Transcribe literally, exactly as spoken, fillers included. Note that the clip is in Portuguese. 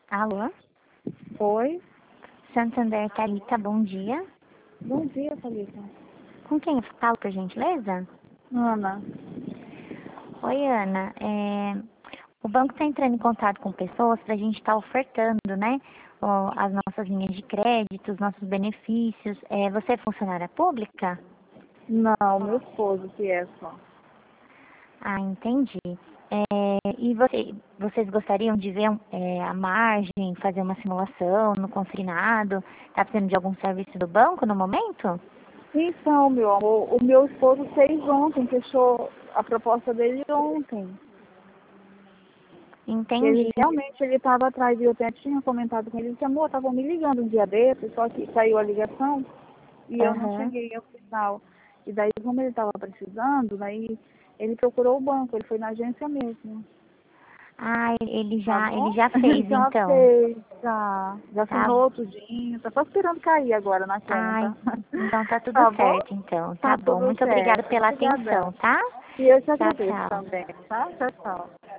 Alô? Oi. Santander, Thalita, bom dia. Bom dia, Thalita. Com quem eu falo, por gentileza? Ana. Oi, Ana. É, O banco está entrando em contato com pessoas para a gente estar ofertando, né? ó, As nossas linhas de crédito, os nossos benefícios. É, Você é funcionária pública? Não, meu esposo que é só. Ah, entendi. É, E você, vocês gostariam de ver é, a margem, fazer uma simulação no consignado? Está precisando de algum serviço do banco no momento? Então, meu amor, o meu esposo fez ontem, fechou a proposta dele ontem. Ele Entendi. realmente ele estava atrás, e eu até tinha comentado com ele, disse, amor, estavam me ligando um dia desses, só que saiu a ligação e eu não Aham. cheguei ao final. E daí, como ele estava precisando, daí ele procurou o banco, ele foi na agência mesmo. Ah, ele Tá já, ele bom? já fez, Já então. fez, já. Já Tá. assinou tudinho, tá só esperando cair agora na Ai, conta. então tá tudo Tá bom? certo, então. Tá Tá bom. tudo Muito obrigada certo. pela atenção, Obrigadão. tá? E eu te Tchau, agradeço tchau. também, tá? Tchau, tchau.